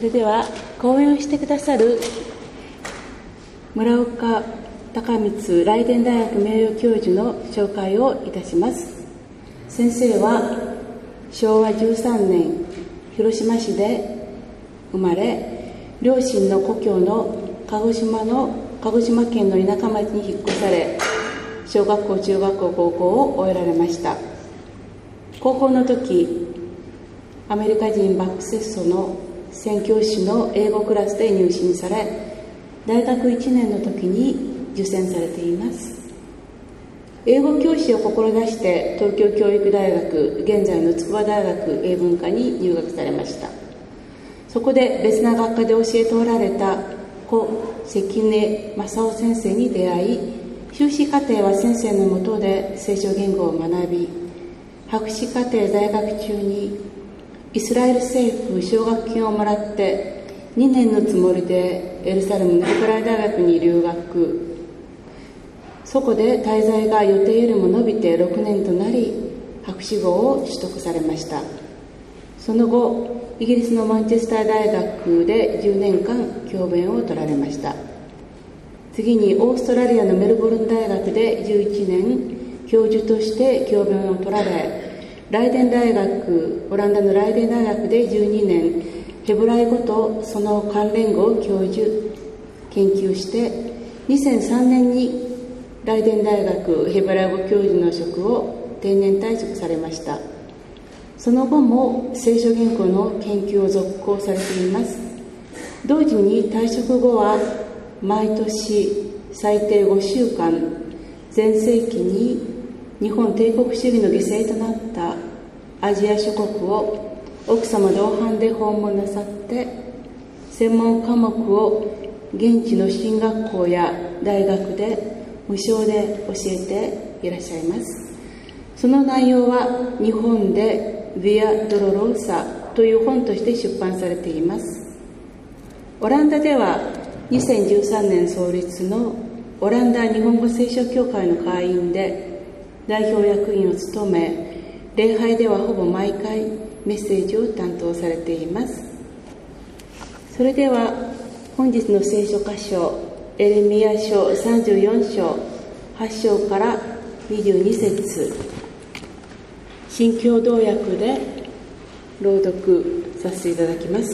れでは講演をしてくださる村岡孝光雷電大学名誉教授の紹介をいたします。先生は昭和13年広島市で生まれ、両親の故郷の鹿児島県の田舎町に引っ越され、小学校、中学校、高校を終えられました。高校の時、アメリカ人バックセッソの宣教師の英語クラスで入信され、大学1年の時に受選されています。英語教師を志して東京教育大学、現在の筑波大学英文科に入学されました。そこで別な学科で教えておられた故関根正夫先生に出会い、修士課程は先生の下で聖書言語を学び、博士課程在学中にイスラエル政府奨学金をもらって2年のつもりでエルサレムのヘブライ大学に留学。そこで滞在が予定よりも伸びて6年となり、博士号を取得されました。その後、イギリスのマンチェスター大学で10年間教鞭を取られました。次にオーストラリアのメルボルン大学で11年教授として教鞭を取られ、オランダのライデン大学で12年ヘブライ語とその関連語を教授研究して、2003年にライデン大学ヘブライ語教授の職を定年退職されました。その後も聖書言語の研究を続行されています。同時に退職後は毎年最低5週間、前世紀に日本帝国主義の犠牲となったアジア諸国を奥様同伴で訪問なさって、専門科目を現地の進学校や大学で無償で教えていらっしゃいます。その内容は日本でヴィア・ドロローサという本として出版されています。オランダでは2013年創立のオランダ日本語聖書協会の会員で代表役員を務め、礼拝ではほぼ毎回メッセージを担当されています。それでは本日の聖書箇所、エレミヤ書34章8章から22節、新共同訳で朗読させていただきます。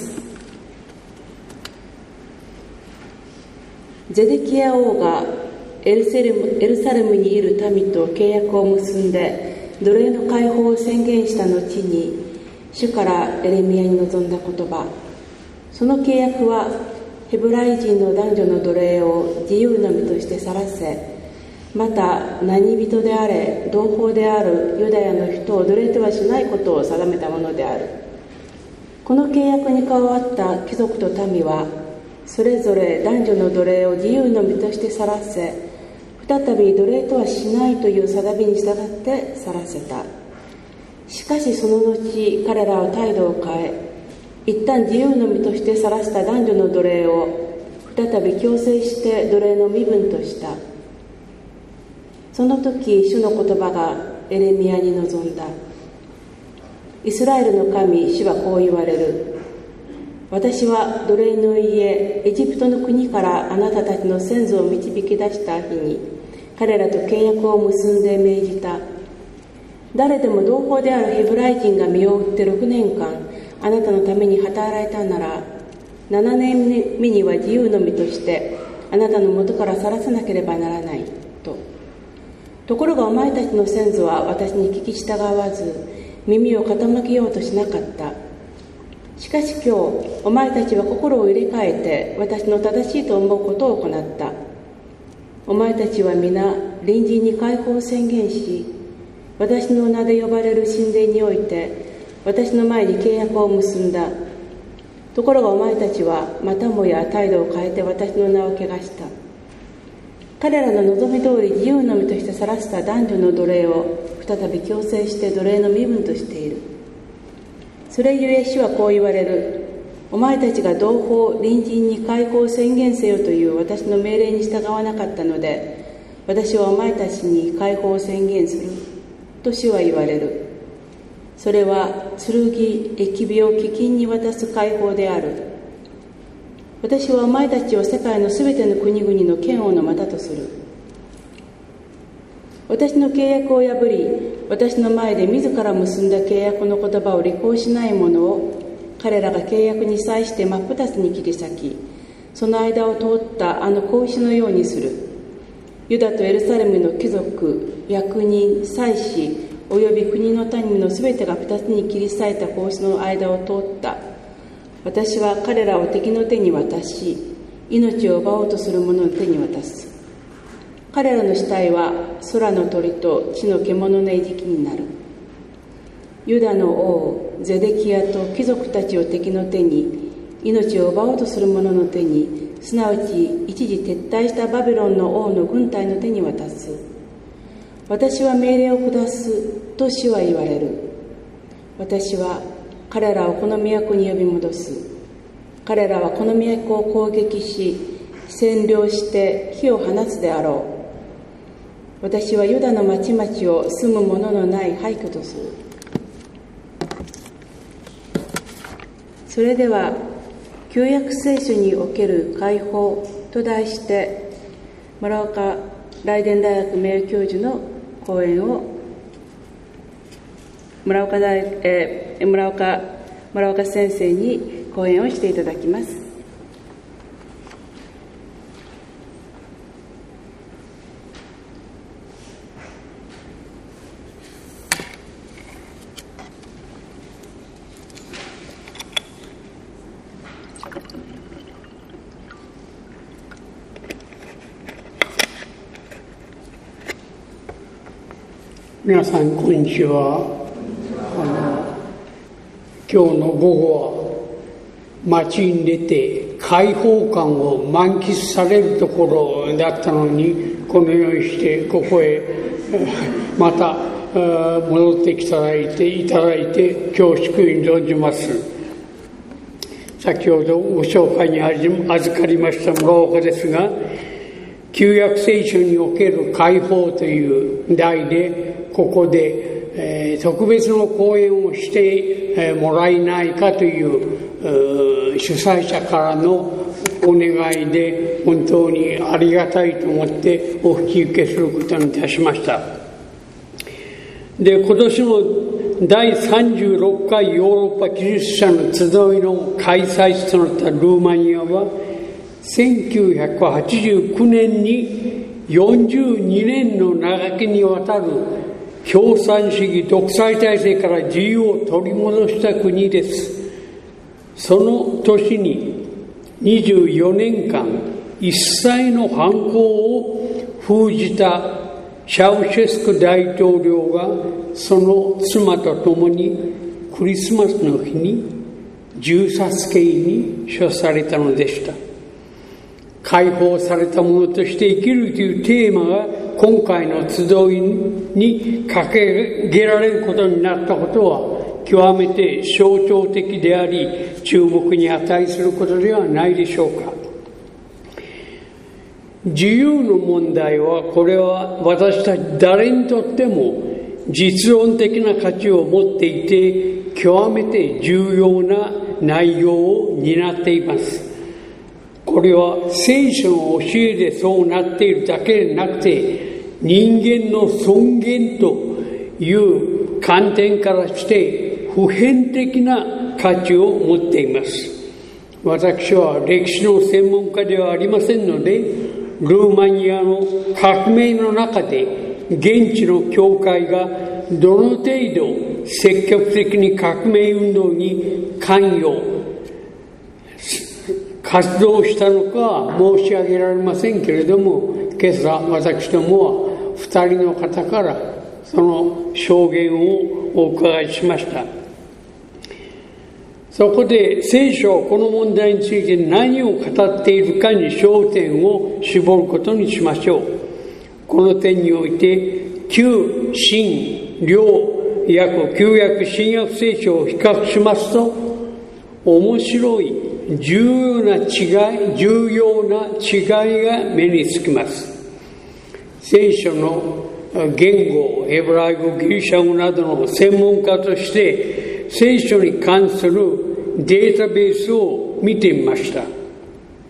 ゼデキヤ王がエルサレムにいる民と契約を結んで奴隷の解放を宣言した後に、主からエレミヤに臨んだ言葉。その契約はヘブライ人の男女の奴隷を自由の身として去らせ、また何人であれ同胞であるユダヤの人を奴隷とはしないことを定めたものである。この契約に加わった貴族と民は、それぞれ男女の奴隷を自由の身として去らせ、再び奴隷とはしないという定めに従って去らせた。しかしその後、彼らは態度を変え、一旦自由の身として去らせた男女の奴隷を再び強制して奴隷の身分とした。その時、主の言葉がエレミヤに臨んだ。イスラエルの神、主はこう言われる。私は奴隷の家、エジプトの国からあなたたちの先祖を導き出した日に、彼らと契約を結んで命じた。誰でも同胞であるヘブライ人が身を売って6年間、あなたのために働いたなら、7年目には自由の身としてあなたの元から去らせなければならないと。ところがお前たちの先祖は私に聞き従わず、耳を傾けようとしなかった。しかし今日お前たちは心を入れ替えて私の正しいと思うことを行った。お前たちは皆隣人に解放を宣言し、私の名で呼ばれる神殿において私の前に契約を結んだ。ところがお前たちはまたもや態度を変えて私の名を汚した。彼らの望み通り自由の身として去らせた男女の奴隷を再び強制して奴隷の身分としている。それゆえ主はこう言われる。お前たちが同胞隣人に解放を宣言せよという私の命令に従わなかったので、私はお前たちに解放を宣言すると主は言われる。それは剣、疫病、飢饉に渡す解放である。 私はお前たちを世界のすべての国々の剣王の股とする。私の契約を破り、私の前で自ら結んだ契約の言葉を履行しない者を、彼らが契約に際して真っ二つに切り裂き、その間を通ったあの格子のようにする。ユダとエルサレムの貴族、役人、祭司、および国の民のすべてが二つに切り裂いた格子の間を通った。私は彼らを敵の手に渡し、命を奪おうとする者の手に渡す。彼らの死体は空の鳥と地の獣の餌食になる。ユダの王ゼデキヤと貴族たちを敵の手に、命を奪おうとする者の手に、すなわち一時撤退したバビロンの王の軍隊の手に渡す。私は命令を下すと主は言われる。私は彼らをこの都に呼び戻す。彼らはこの都を攻撃し、占領して火を放つであろう。私はユダの町々を住む者のない廃墟とする。それでは旧約聖書における解放と題して、村岡雷電大学名誉教授の講演を村岡先生に講演をしていただきます。 皆さんこんにちは。今日の午後は街に出て開放感を満喫されるところだったのに、このようにしてここへまた戻っていただいて恐縮に存じます。先ほどご紹介に預かりました村岡ですが、旧約聖書における解放という題でここで、特別の講演をしてもらえないかという主催者からのお願いで、本当にありがたいと思ってお引き受けすることにいたしました。で、今年の第36回ヨーロッパキリスト者の集いの開催地となったルーマニアは、1989年に42年の長きにわたる共産主義独裁体制から自由を取り戻した国です。その年に24年間一切の反抗を封じたシャウシェスク大統領がその妻と共にクリスマスの日に銃殺刑に処されたのでした。解放された者として生きるというテーマが今回の集いに掲げられることになったことは極めて象徴的であり、注目に値することではないでしょうか。自由の問題は、これは私たち誰にとっても実論的な価値を持っていて、極めて重要な内容を担っています。これは聖書の教えでそうなっているだけでなくて、人間の尊厳という観点からして普遍的な価値を持っています。私は歴史の専門家ではありませんので、ルーマニアの革命の中で現地の教会がどの程度積極的に革命運動に関与活動したのかは申し上げられませんけれども、今朝私どもは2人の方からその証言をお伺いしました。そこで聖書はこの問題について何を語っているかに焦点を絞ることにしましょう。この点において旧新両訳旧約新約聖書を比較しますと、面白い重要な違いが目につきます。聖書の言語、ヘブライ語、ギリシャ語などの専門家として聖書に関するデータベースを見てみました。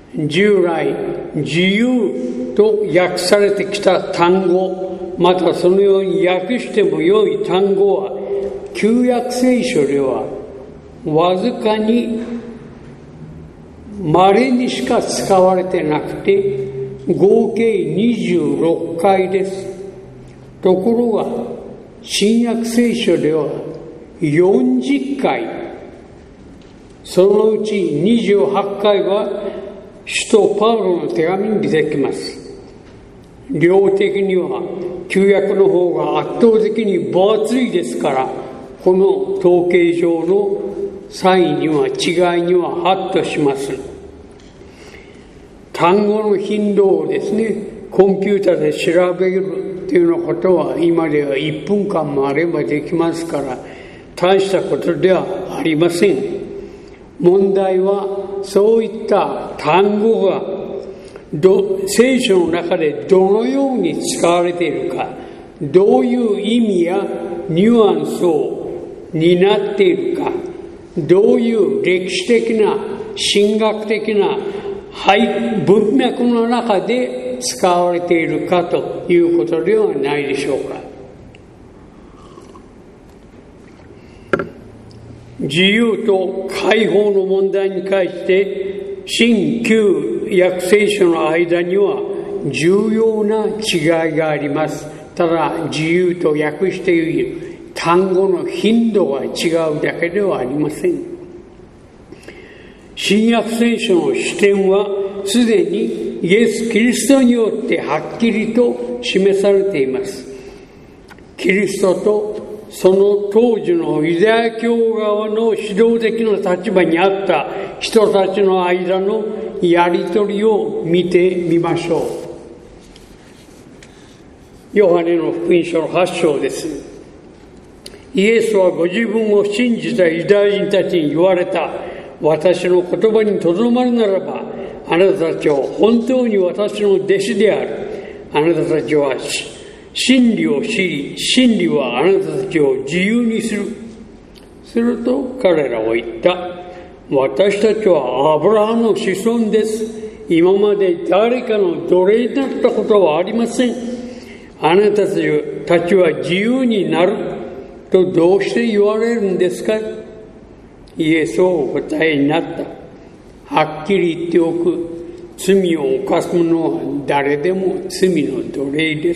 従来自由と訳されてきた単語、またそのように訳しても良い単語は旧約聖書ではわずかに稀にしか使われてなくて合計26回です。ところが新約聖書では40回、そのうち28回は使徒パウロの手紙に出てきます。量的には旧約の方が圧倒的に分厚いですから、この統計上の差異には違いにはハッとします。単語の頻度をですね、コンピューターで調べるというようなことは今では1分間もあればできますから、大したことではありません。問題はそういった単語が聖書の中でどのように使われているか、どういう意味やニュアンスを担っているか、どういう歴史的な神学的な文脈の中で使われているかということではないでしょうか。自由と解放の問題に関して新旧約聖書の間には重要な違いがあります。ただ自由と訳している単語の頻度が違うだけではありません。新約聖書の視点はすでにイエス・キリストによってはっきりと示されています。キリストとその当時のユダヤ教側の指導的な立場にあった人たちの間のやり取りを見てみましょう。ヨハネの福音書の8章です。イエスはご自分を信じたユダヤ人たちに言われた。私の言葉にとどまるならば、あなたたちは本当に私の弟子である。あなたたちは真理を知り、真理はあなたたちを自由にする。すると彼らは言った。私たちはアブラハムの子孫です。今まで誰かの奴隷になったことはありません。あなたたちは自由になるとどうして言われるんですか。イエスはお答えになった。はっきり言っておく。罪を犯す者は誰でも罪の奴隷です。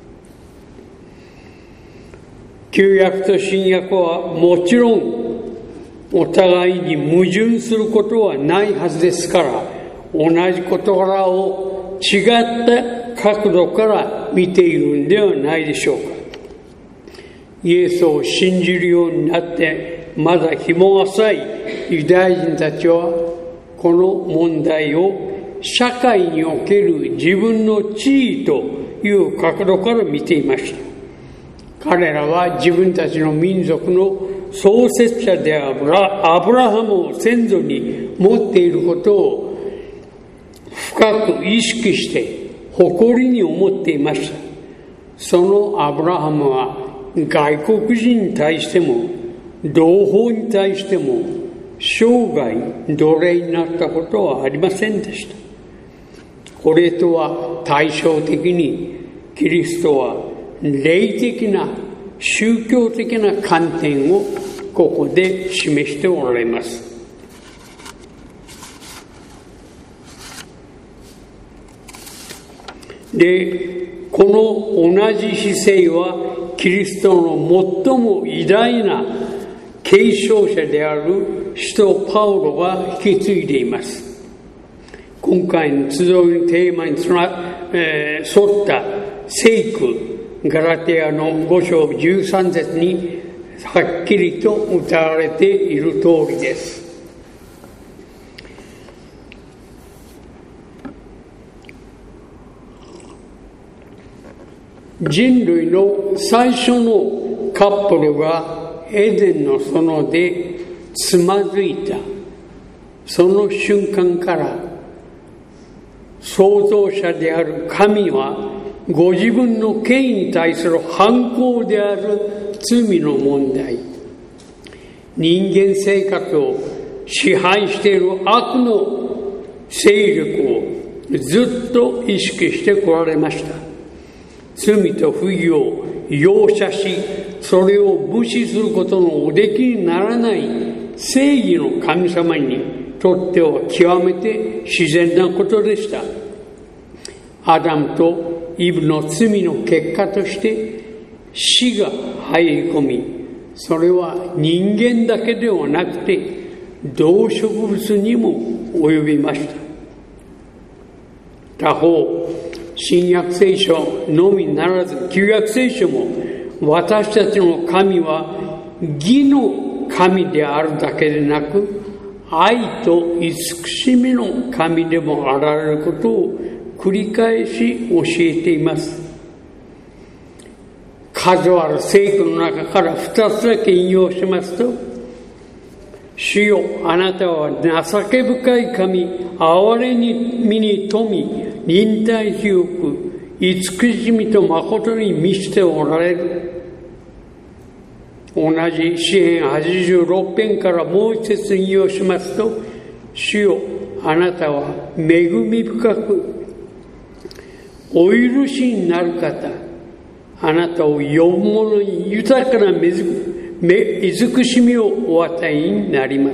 旧約と新約はもちろんお互いに矛盾することはないはずですから、同じ事柄を違った角度から見ているんではないでしょうか。イエスを信じるようになってまだ日も浅いユダヤ人たちはこの問題を社会における自分の地位という角度から見ていました。彼らは自分たちの民族の創設者であるアブラハムを先祖に持っていることを深く意識して誇りに思っていました。そのアブラハムは外国人に対しても同胞に対しても生涯奴隷になったことはありませんでした。これとは対照的にキリストは霊的な宗教的な観点をここで示しておられます。で、この同じ姿勢はキリストの最も偉大な継承者である使徒パウロが引き継いでいます。今回の集いのテーマに沿った聖句ガラテヤの5章13節にはっきりと歌われている通りです。人類の最初のカップルがエデンの園でつまずいたその瞬間から創造者である神はご自分の権威に対する反抗である罪の問題、人間生活を支配している悪の勢力をずっと意識してこられました。罪と不義を容赦し、それを無視することのおできにならない正義の神様にとっては極めて自然なことでした。アダムとイブの罪の結果として死が入り込み、それは人間だけではなくて動植物にも及びました。他方、新約聖書のみならず旧約聖書も、私たちの神は義の神であるだけでなく、愛と慈しみの神でもあられることを繰り返し教えています。数ある聖句の中から2つだけ引用しますと、主よ、あなたは情け深い神、憐れみに富み、忍耐強く、慈しみと誠に満ちておられる。同じ詩編86編からもう一節引用しますと、主よ、あなたは恵み深く、お許しになる方、あなたを呼ぶ者に豊かな慈しみをお与えになります。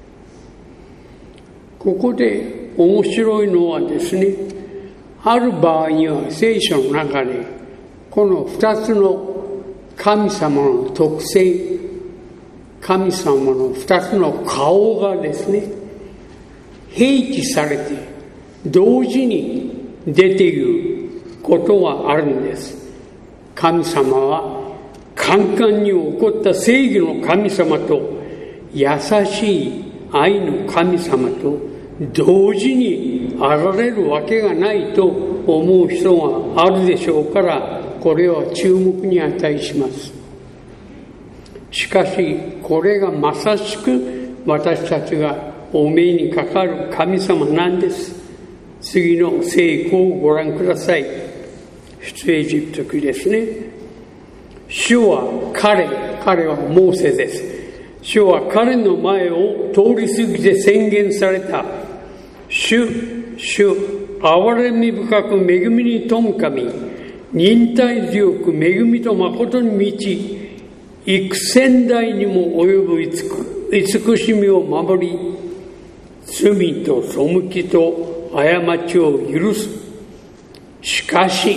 ここで面白いのはですね、ある場合には聖書の中でこの2つの神様の特性、神様の2つの顔がですね、併記されて同時に出ていることがあるんです。神様はカンカンに起こった正義の神様と優しい愛の神様と同時にあられるわけがないと思う人があるでしょうから、これは注目に値します。しかしこれがまさしく私たちがお目にかかる神様なんです。次の聖句をご覧ください。出エジプト記ですね。主は彼はモーセです。主は彼の前を通り過ぎて宣言された。主、憐れみ深く恵みに富む神、忍耐強く恵みと誠に満ち、幾千代にも及ぶ慈しみを守り、罪と背きと過ちを許す。しかし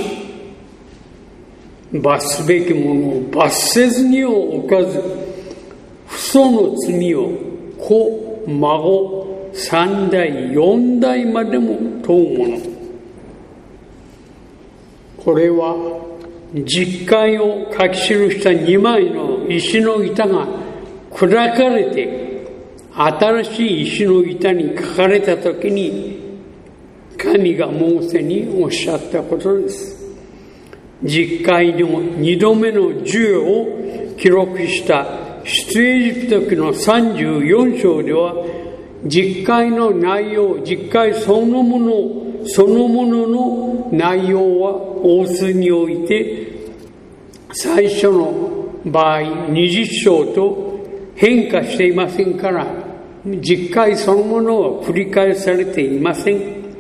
罰すべきものを罰せずにを犯ず、父祖の罪を子孫3代4代までも問うもの。これは十戒を書き記した2枚の石の板が砕かれて新しい石の板に書かれたときに、神がモーセにおっしゃったことです。十戒の2度目の授与を記録した出エジプト記の34章では、十戒の内容、十戒そのものの内容は大数において最初の場合20章と変化していませんから、十戒そのものは繰り返されていません。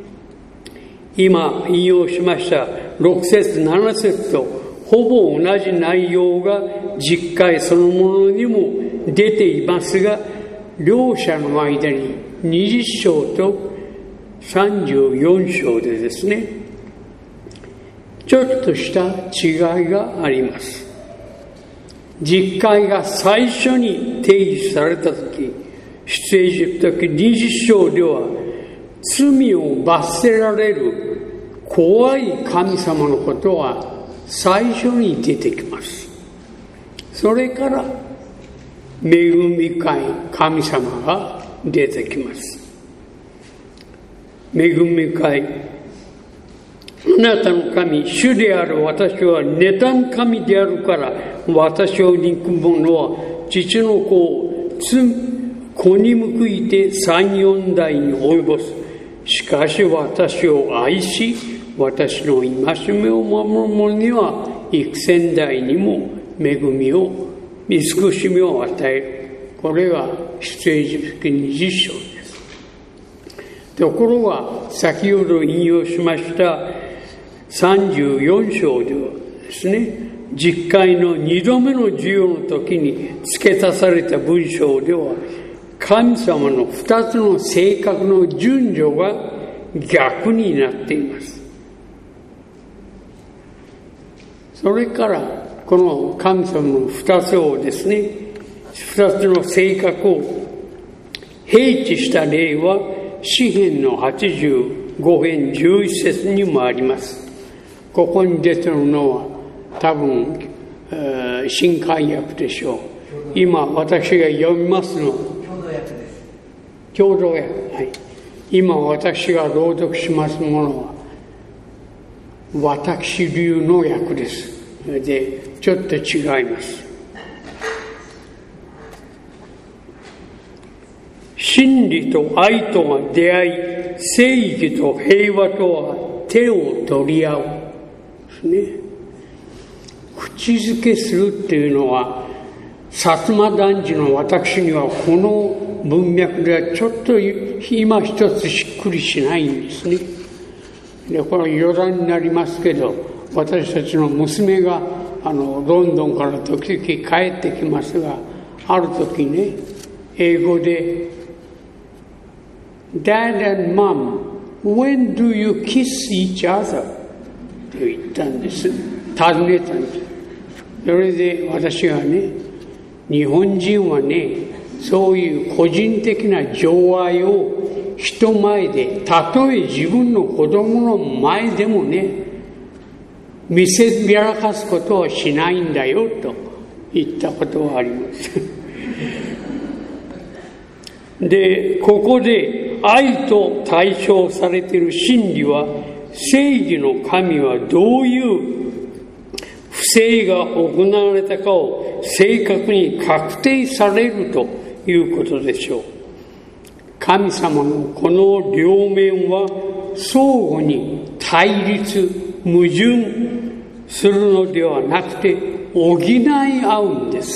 今引用しました6節7節とほぼ同じ内容が十戒そのものにも出ていますが、両者の間に20章と34章でですね、ちょっとした違いがあります。十戒が最初に定義されたとき、出エジプト記20章では罪を罰せられる怖い神様のことは最初に出てきます。それから恵み深い神様が出てきます。恵み深い、あなたの神、主である私は妬む神であるから、私を憎む者は父の子を子に報いて3、4代に及ぼす。しかし私を愛し、私の戒めを守る者には幾千代にも恵みを、慈しみを与える。これが出エジプト記20章です。 ところが先ほど引用しました34章ではですね、実会の2度目の授与の時に付け足された文章では、神様の2つの性格の順序が逆になっています。それからこの神様の2つをですね、2つの性格を併記した例は詩編の85編11節にもあります。ここに出てるのは多分新海訳でしょう。今私が読みますの共同訳です。 共同訳、はい。今私が朗読しますものは私流の訳です。でちょっと違います。真理と愛とが出会い、正義と平和とは手を取り合うですね。口づけするっていうのは、薩摩男児の私にはこの文脈ではちょっと今一つしっくりしないんですね。でこれ余談になりますけど、私たちの娘がロンドンから時々帰ってきますが、ある時ね、英語でDad and Mom, when do you kiss each other? って言ったんです。尋ねたんです。それで私がね、日本人はね、そういう個人的な情愛を人前で、たとえ自分の子供の前でもね、見せびらかすことはしないんだよと言ったことがあります。で、ここで愛と対象されている真理は、正義の神はどういう不正が行われたかを正確に確定されるということでしょう。神様のこの両面は相互に対立、矛盾するのではなくて補い合うんです。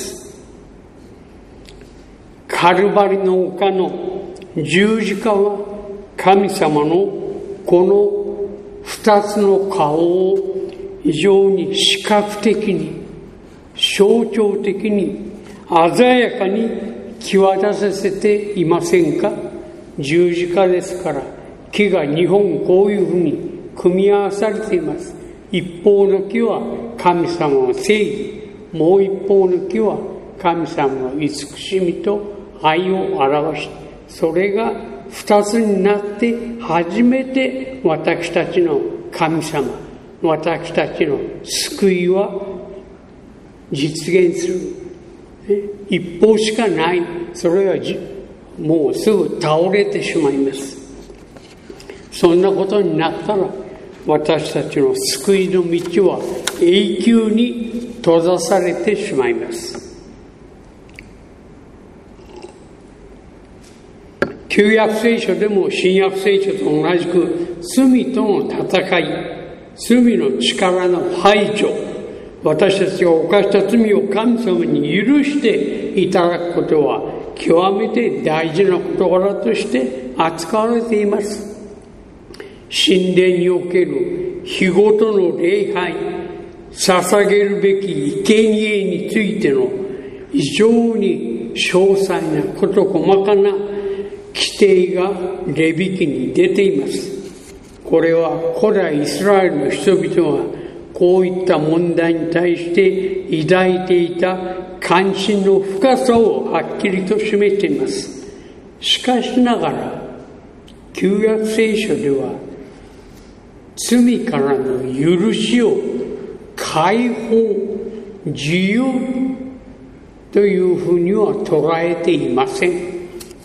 カルバリの丘の十字架は神様のこの二つの顔を非常に視覚的に、象徴的に、鮮やかに際立たせていませんか？十字架ですから、木が2本こういうふうに組み合わされています。一方の木は神様の正義、もう一方の木は神様の慈しみと愛を表し、それが二つになって初めて私たちの神様、私たちの救いは実現する。一方しかない。それはもうすぐ倒れてしまいます。そんなことになったら、私たちの救いの道は永久に閉ざされてしまいます。旧約聖書でも新約聖書と同じく、罪との戦い、罪の力の排除、私たちが犯した罪を神様に許していただくことは極めて大事な事柄として扱われています。神殿における日ごとの礼拝、捧げるべき生贄についての非常に詳細な事細かな規定がレビ記に出ています。これは古代イスラエルの人々はこういった問題に対して抱いていた関心の深さをはっきりと示しています。しかしながら旧約聖書では罪からの許しを解放、自由というふうには捉えていません。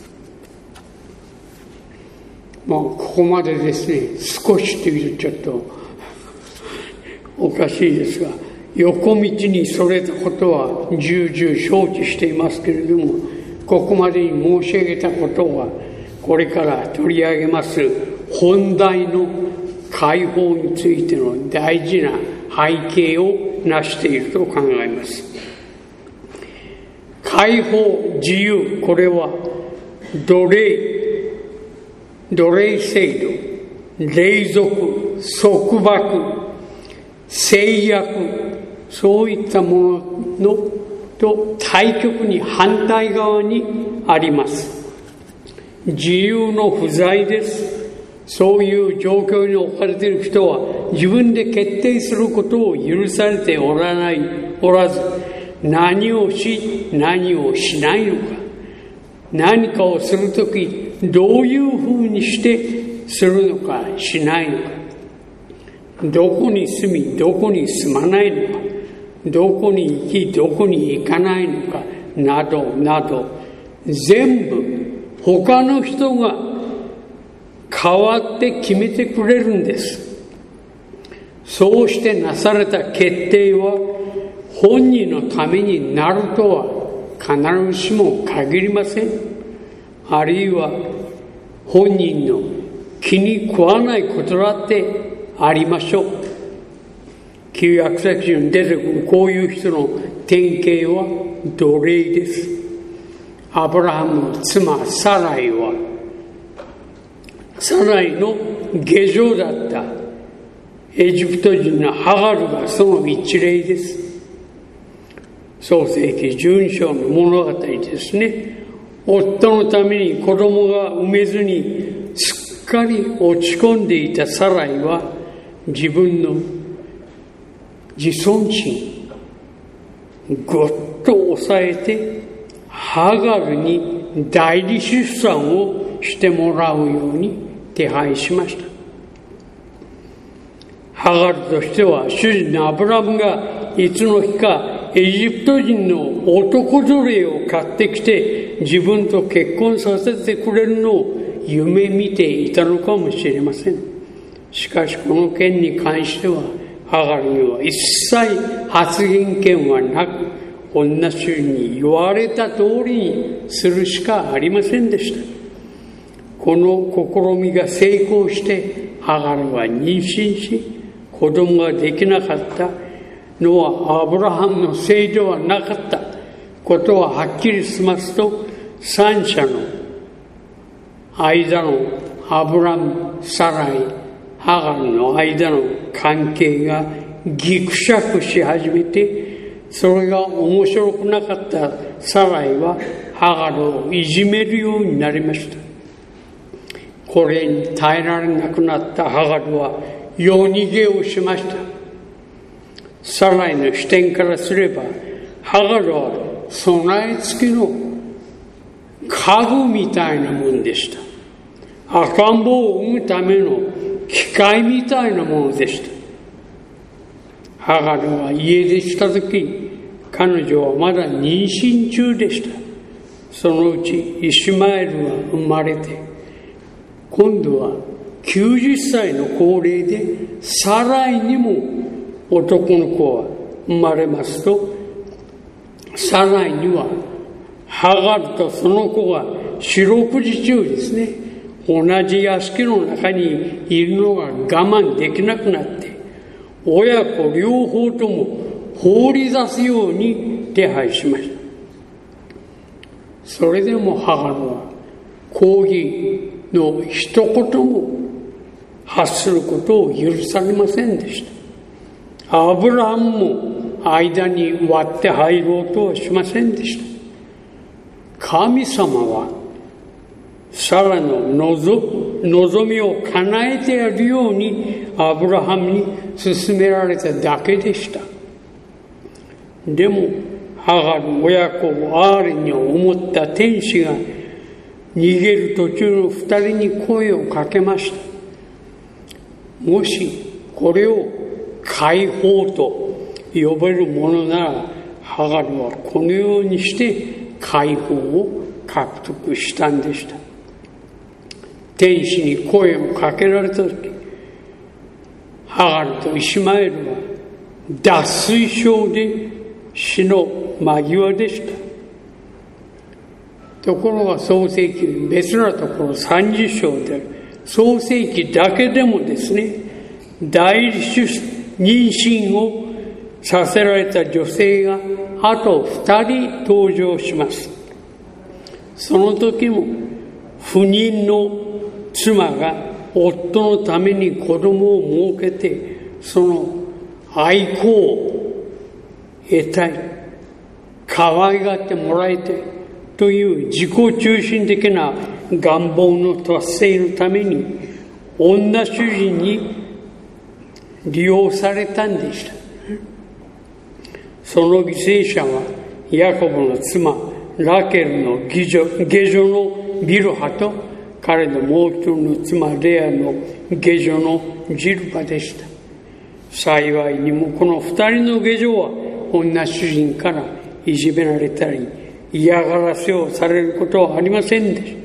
ここまでですね、少しというとちょっとおかしいですが、横道にそれたことは重々承知していますけれども、ここまでに申し上げたことは、これから取り上げます本題の解放についての大事な背景を成していると考えます。解放、自由、これは奴隷奴隷制度、隷属、束縛、制約、そういったものと対極に反対側にあります。自由の不在です。そういう状況に置かれている人は自分で決定することを許されておらず、何をし何をしないのか、何かをするときどういうふうにしてするのかしないのか、どこに住みどこに住まないのか、どこに行きどこに行かないのかなどなど、全部他の人が代わって決めてくれるんです。そうしてなされた決定は本人のためになるとは必ずしも限りません。あるいは本人の気に食わないことだってありましょう。旧約聖書に出てくるこういう人の典型は奴隷です。アブラハムの妻サライはサライの下女だったエジプト人のハガルがその一例です。創世記12章の物語ですね。夫のために子供が産めずにすっかり落ち込んでいたサライは自分の自尊心ぐっと抑えてハガルに代理出産をしてもらうように手配しました。ハガルとしては主人のアブラムがいつの日かエジプト人の男奴隷を買ってきて自分と結婚させてくれるのを夢見ていたのかもしれません。しかしこの件に関してはハガルには一切発言権はなく、女主人に言われた通りにするしかありませんでした。この試みが成功してハガルは妊娠し子供ができなかったのはアブラハムのせいではなかったことははっきりしますと、三者の間のアブラム、サライ、ハガルの間の関係がぎくしゃくし始めて、それが面白くなかったサライはハガルをいじめるようになりました。これに耐えられなくなったハガルは夜逃げをしました。サライの視点からすればハガルは備え付きの家具みたいなもんでした。赤ん坊を産むための機械みたいなものでした。ハガルは家出したとき、彼女はまだ妊娠中でした。そのうちイシュマエルが生まれて、今度は90歳の高齢でサライにも男の子は生まれますと、サライにはハガルとその子が四六時中ですね、同じ屋敷の中にいるのが我慢できなくなって、親子両方とも放り出すように手配しました。それでもハガルは抗議の一言も発することを許されませんでした。アブラハムも間に割って入ろうとはしませんでした。神様はサラの望みを叶えてやるようにアブラハムに勧められただけでした。でもハガル親子を憐れに思った天使が逃げる途中の二人に声をかけました。もしこれを解放と呼べるものなら、ハガルはこのようにして解放を獲得したんでした。天使に声をかけられたとき、ハガルとイシュマエルは脱水症で死の間際でした。ところが創世記別なところ30章で創世記だけでもですね、代理妊娠をさせられた女性があと2人登場します。その時も不妊の妻が夫のために子供を設けて、その愛子を得たい、可愛がってもらいたいという自己中心的な願望の達成のために、女主人に利用されたんでした。その犠牲者はヤコブの妻ラケルの下女のビルハと、彼のもう一人の妻レアの下女のジルパでした。幸いにもこの二人の下女は女主人からいじめられたり嫌がらせをされることはありませんでした。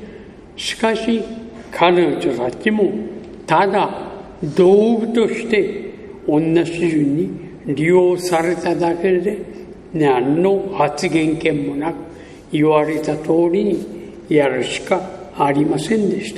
しかし彼女たちもただ道具として女主人に利用されただけで、何の発言権もなく言われた通りにやるしかありませんでした。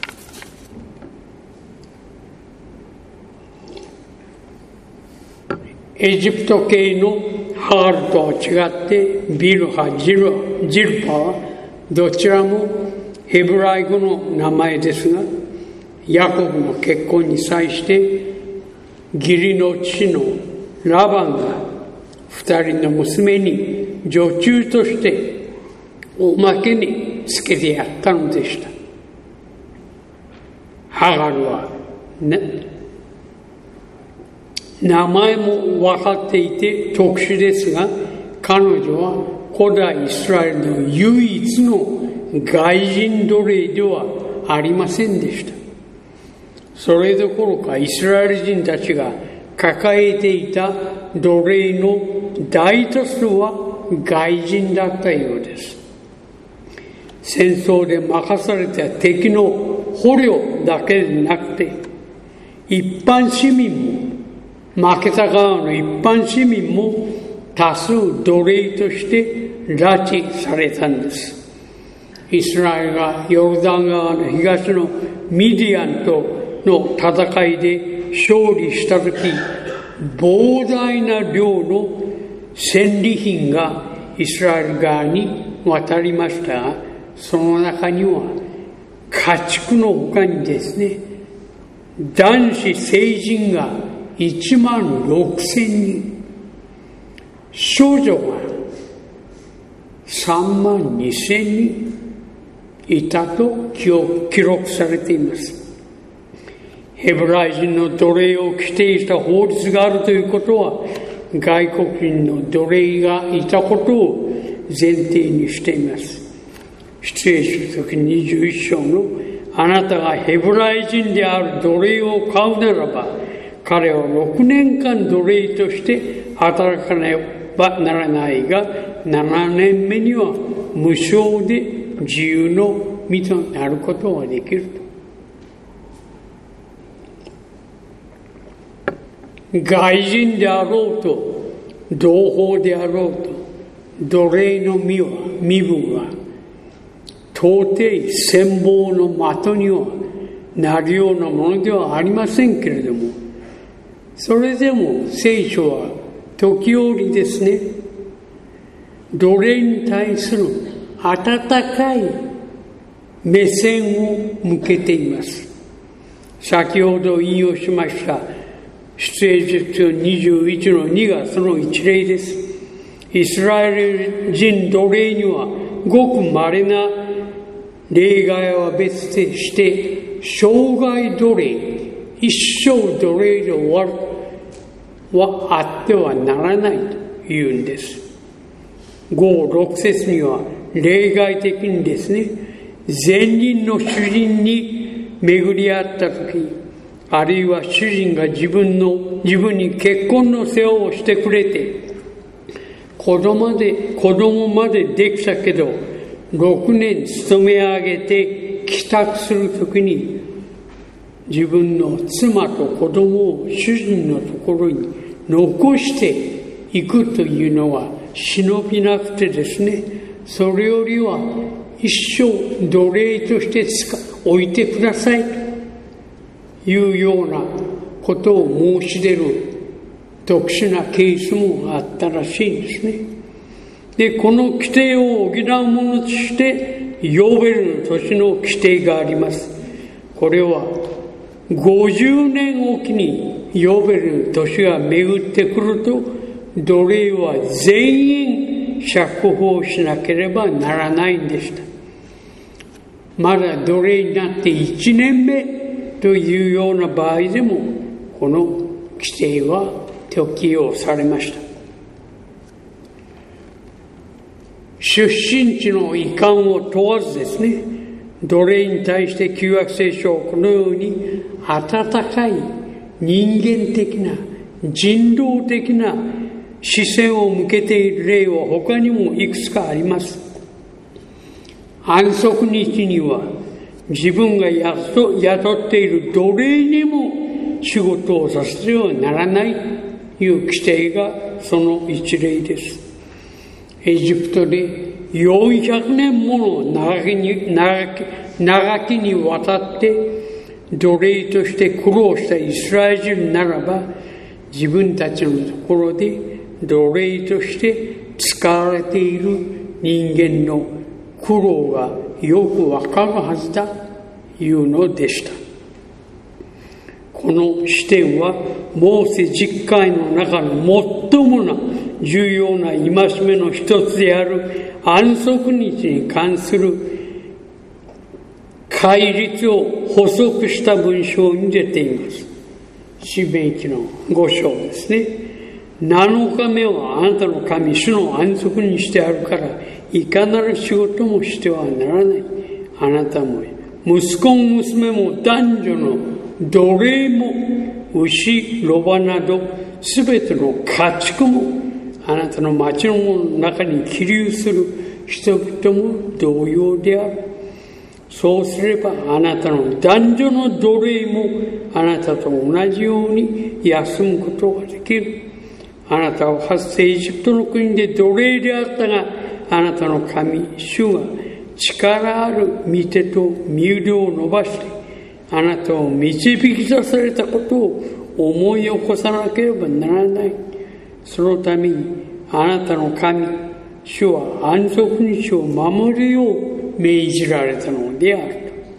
エジプト系のハールとは違ってビルハ、ジルパはどちらもヘブライ語の名前ですが、ヤコブの結婚に際して義理の父のラバンが二人の娘に女中としておまけにつけてやったのでした。ハガルは名前も分かっていて特殊ですが、彼女は古代イスラエルの唯一の外人奴隷ではありませんでした。それどころかイスラエル人たちが抱えていた奴隷の大多数は外人だったようです。戦争で任された敵の捕虜だけでなくて、一般市民も、負けた側の一般市民も多数奴隷として拉致されたんです。イスラエルがヨルダン川の東のミディアンとの戦いで勝利したとき、膨大な量の戦利品がイスラエル側に渡りましたが、その中には家畜の他にですね、男子成人が16,000人、少女が32,000人いたと記録されています。ヘブライ人の奴隷を規定した法律があるということは、外国人の奴隷がいたことを前提にしています。出エジプト記21章のあなたがヘブライ人である奴隷を買うならば、彼は6年間奴隷として働かねばならないが、7年目には無償で自由の身となることができると。外人であろうと同胞であろうと、奴隷の身分は到底羨望の的にはなるようなものではありませんけれども、それでも聖書は時折ですね、奴隷に対する温かい目線を向けています。先ほど引用しました出エジプト21の2がその一例です。イスラエル人奴隷にはごく稀な例外は別でして、生涯奴隷、一生奴隷で終わるはあってはならないというんです。5、6節には例外的にですね、前任の主人に巡り合ったとき、あるいは主人が自分に結婚の世話をしてくれて、子供までできたけど、6年勤め上げて帰宅するときに、自分の妻と子供を主人のところに残していくというのは忍びなくてですね、それよりは一生奴隷として置いてくださいというようなことを申し出る特殊なケースもあったらしいんですね。で、この規定を補うものとしてヨーベルの年の規定があります。 これは50年おきにヨベル年が巡ってくると、奴隷は全員釈放しなければならないんでした。まだ奴隷になって1年目というような場合でも、この規定は適用されました。出身地の遺憾を問わずですね、奴隷に対して旧約聖書はこのように温かい人間的な人道的な視線を向けている例は他にもいくつかあります。安息日には自分が雇っている奴隷にも仕事をさせてはならないという規定がその一例です。エジプトで400年もの長きにわたって奴隷として苦労したイスラエル人ならば、自分たちのところで奴隷として使われている人間の苦労がよくわかるはずだというのでした。この視点はモーセ10回の中の最も重要な戒めの一つである安息日に関する戒律を補足した文章に出ています。申命記の5章ですね。7日目はあなたの神主の安息にしてあるから、いかなる仕事もしてはならない。あなたも息子も娘も男女の奴隷も牛、ロバなどすべての家畜もあなたの町の者の中に起立する人々も同様である。そうすればあなたの男女の奴隷もあなたと同じように休むことができる。あなたはかつてエジプトの国で奴隷であったが、あなたの神主が力ある御手と身腕を伸ばしてあなたを導き出されたことを思い起こさなければならない。そのためにあなたの神主は安息日を守るよう命じられたのである。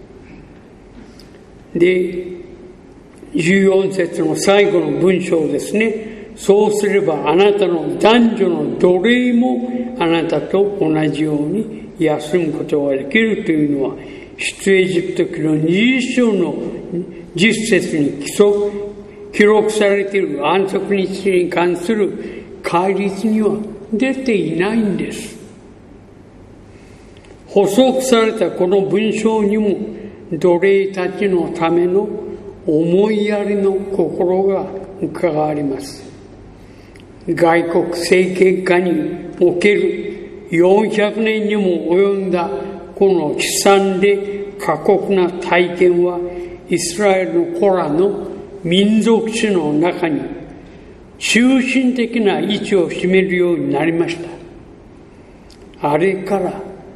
で、14節の最後の文章ですね。そうすればあなたの男女の奴隷もあなたと同じように休むことができるというのは、出エジプト記の20章の10節に記録されている安息日に関する戒律には出ていないんです。補足されたこの文章にも奴隷たちのための思いやりの心が伺われます。外国政権下における400年にも及んだこの悲惨で過酷な体験は、イスラエルの子らの民族史の中に中心的な位置を占めるようになりました。あれから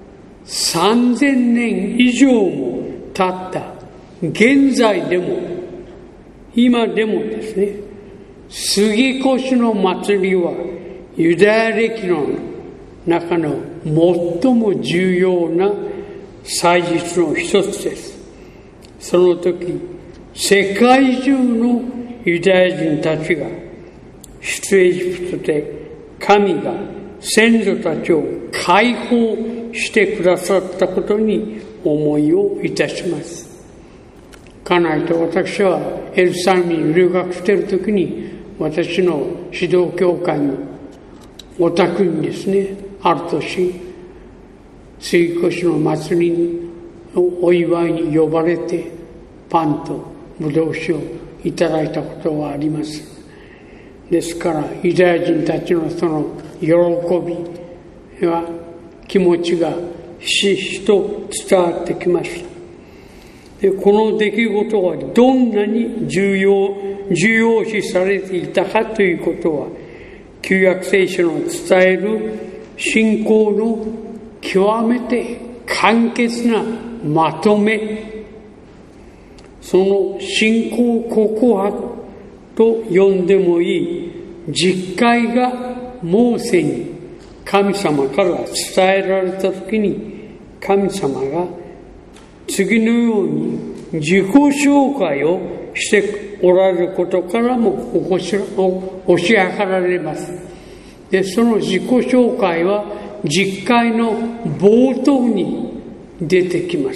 3000年以上も経った現在でも、今でもですね、杉越の祭りはユダヤ歴の中の最も重要な祭日の一つです。その時、世界中のユダヤ人たちが出エジプトで神が先祖たちを解放してくださったことに思いをいたします。家内と私はエルサレムに留学している時に、私の指導教会のお宅にですね、ある年杉越の祭りのお祝いに呼ばれてパンとぶどう酒をいただいたことがあります。ですからユダヤ人たちのその喜びは気持ちがひしひしと伝わってきました。で、この出来事はどんなに重要視されていたかということは、旧約聖書の伝える信仰の極めて簡潔なまとめ、その信仰告白と呼んでもいい実会がモーセに神様から伝えられたときに、神様が次のように自己紹介をしておられることからも推し量られます。で、その自己紹介は実会の冒頭に出てきます。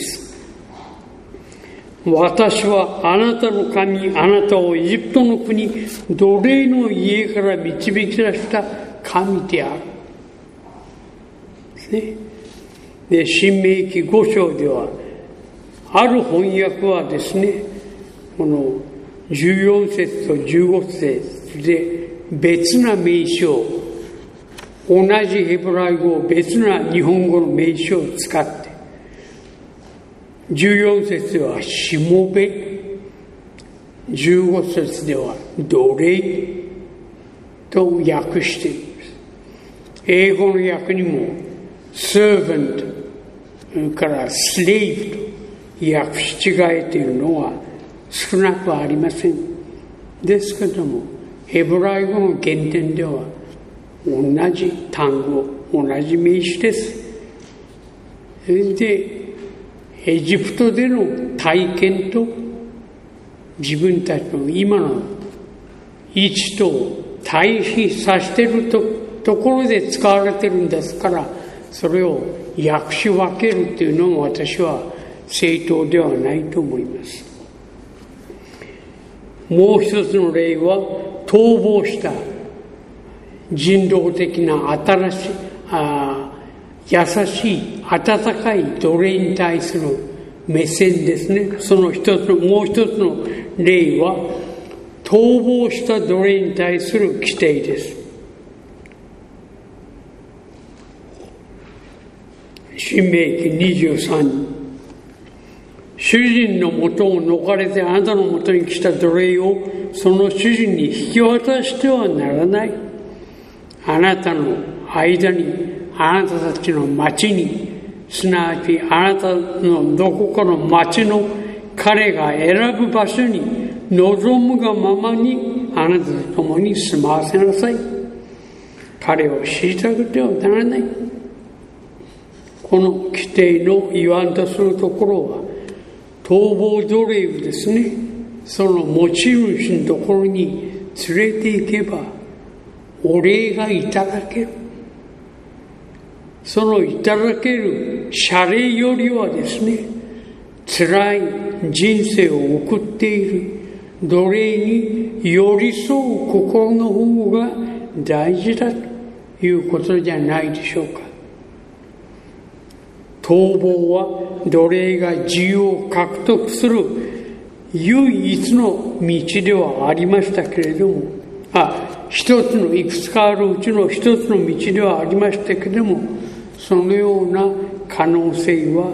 私はあなたの神、あなたをエジプトの国、奴隷の家から導き出した神である。ですね。で、申命記5章では、ある翻訳はですね、この14節と15節で別な名称、同じヘブライ語を別な日本語の名称を使って、14節ではしもべ、15節では奴隷と訳しています。英語の訳にも servant からslave と訳し違えているのは少なくありません。ですけどもヘブライ語の原点では同じ単語、同じ名詞です。で、エジプトでの体験と自分たちの今の位置と対比させているところで使われているんですから、それを訳し分けるというのも私は正当ではないと思います。もう一つの例は逃亡した人道的な新しい優しい温かい奴隷に対する目線ですね。そのもう一つの例は逃亡した奴隷に対する規定です。申命記23、主人のもとを逃れてあなたのもとに来た奴隷をその主人に引き渡してはならない。あなたの間に、あなたたちの町に、すなわちあなたのどこかの町の彼が選ぶ場所に望むがままにあなたと共に住まわせなさい。彼を虐げてはならない。この規定の言わんとするところは逃亡奴隷をですね、その持ち主のところに連れて行けばお礼がいただける。そのいただける謝礼よりはですね、辛い人生を送っている奴隷に寄り添う心の方が大事だということじゃないでしょうか。逃亡は奴隷が自由を獲得する唯一の道ではありましたけれども、一つのいくつかあるうちの一つの道ではありましたけれども、そのような可能性は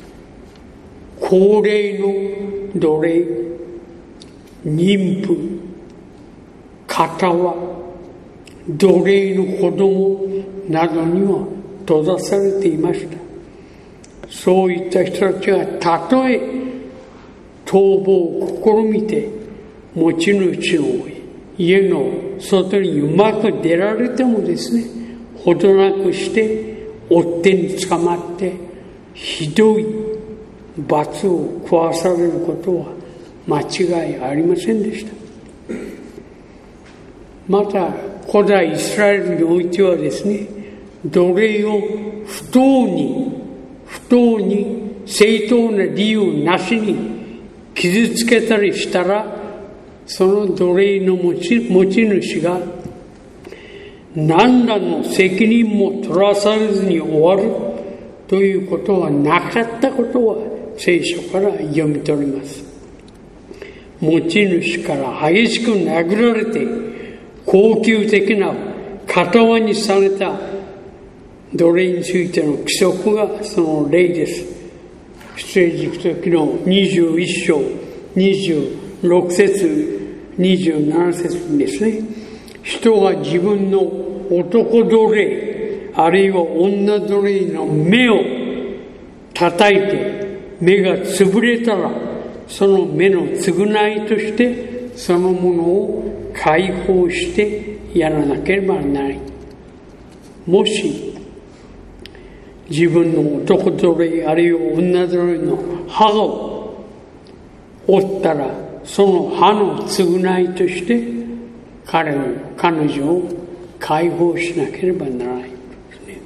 高齢の奴隷、妊婦、片輪、奴隷の子供などには閉ざされていました。そういった人たちがたとえ逃亡を試みて持ち主の家の外にうまく出られてもですね、ほどなくして追っ手に捕まってひどい罰を食わされることは間違いありませんでした。また古代イスラエルにおいてはですね、奴隷を不当に正当な理由なしに傷つけたりしたら、その奴隷の持ち主が何らの責任も取らされずに終わるということはなかったことは聖書から読み取ります。持ち主から激しく殴られて高級的な片輪にされた奴隷についての規則がその例です。出エジプト記の21章26節27節にですね、人が自分の男奴隷あるいは女奴隷の目を叩いて目が潰れたら、その目の償いとしてそのものを解放してやらなければならない。もし自分の男奴隷あるいは女奴隷の歯を負ったらその歯の償いとして彼女を解放しなければならないですね。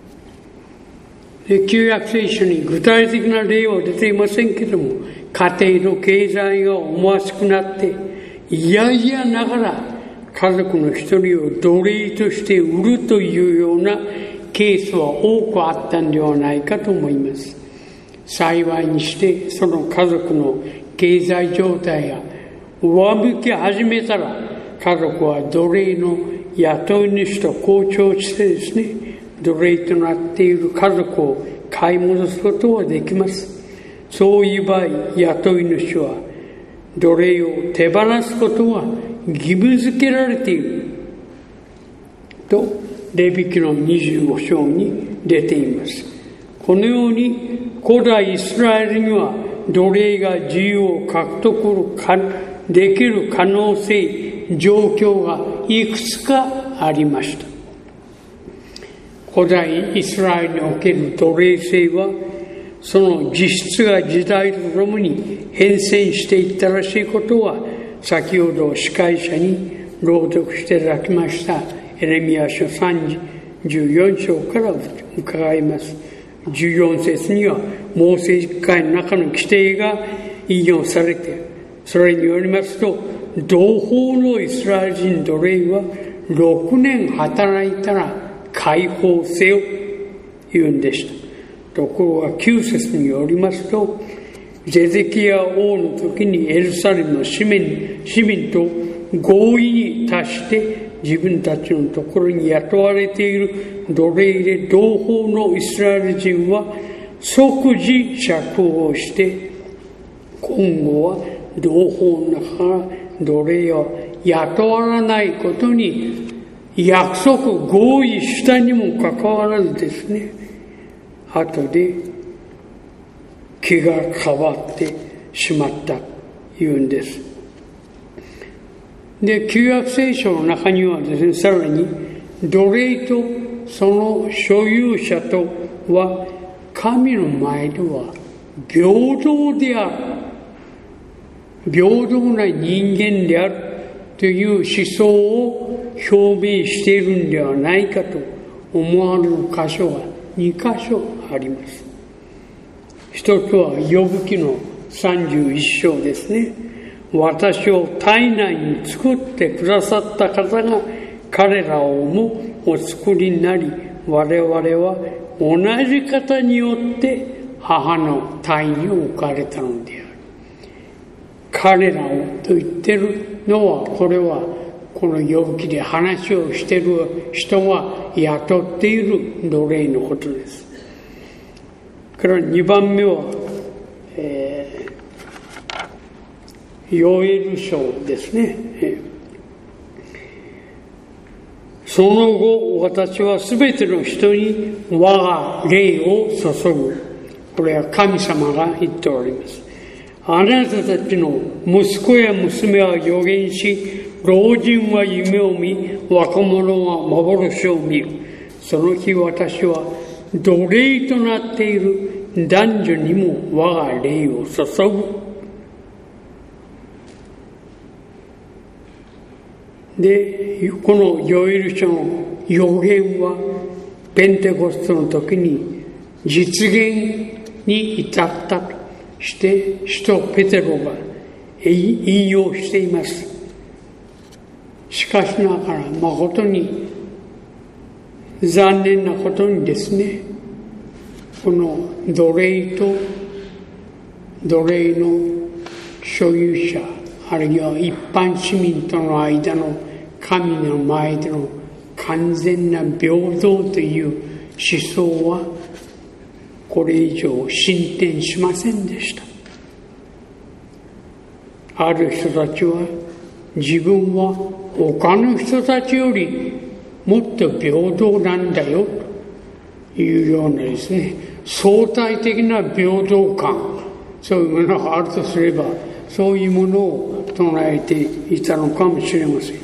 で、旧約聖書に具体的な例は出ていませんけれども、家庭の経済が思わしくなっていやいやながら家族の一人を奴隷として売るというようなケースは多くあったんではないかと思います。幸いにしてその家族の経済状態が上向き始めたら、家族は奴隷の雇い主と交渉してですね、奴隷となっている家族を買い戻すことはできます。そういう場合、雇い主は奴隷を手放すことは義務付けられているとレビ記の25章に出ています。このように古代イスラエルには奴隷が自由を獲得できる可能性、状況がいくつかありました。古代イスラエルにおける奴隷制はその実質が時代とともに変遷していったらしいことは、先ほど司会者に朗読していただきましたエレミヤ書34章から伺います。14節にはモーセ一回の中の規定が引用されて、それによりますと、同胞のイスラエル人奴隷は6年働いたら解放せよ言うんでした。ところが9節によりますと、ゼデキヤ王の時にエルサレムの市民と合意に達して自分たちのところに雇われている奴隷で同胞のイスラエル人は即時釈放をして、今後は同胞の中から奴隷を雇わないことに約束合意したにもかかわらずですね、後で気が変わってしまったというんです。で、旧約聖書の中にはですね、さらに奴隷とその所有者とは神の前では平等である、平等な人間であるという思想を表明しているんではないかと思われる箇所が2箇所あります。一つはヨブ記の31章ですね。私を体内に作ってくださった方が彼らをもお作りになり、我々は同じ方によって母の胎に置かれたのである。彼らをと言ってるのは、これはこのヨブ記で話をしている人が雇っている奴隷のことです。から2番目は、ヨエル書ですね。その後私はすべての人に我が霊を注ぐ。これは神様が言っております。あなたたちの息子や娘は預言し、老人は夢を見、若者は幻を見る。その日私は奴隷となっている男女にも我が霊を注ぐ。で、このヨエル書の予言はペンテコステの時に実現に至ったとして使徒ペテロが引用しています。しかしながら誠に残念なことにですね、この奴隷と奴隷の所有者、あるいは一般市民との間の神の前での完全な平等という思想はこれ以上進展しませんでした。ある人たちは自分は他の人たちよりもっと平等なんだよというようなですね、相対的な平等感、そういうものがあるとすれば、そういうものを唱えていたのかもしれません。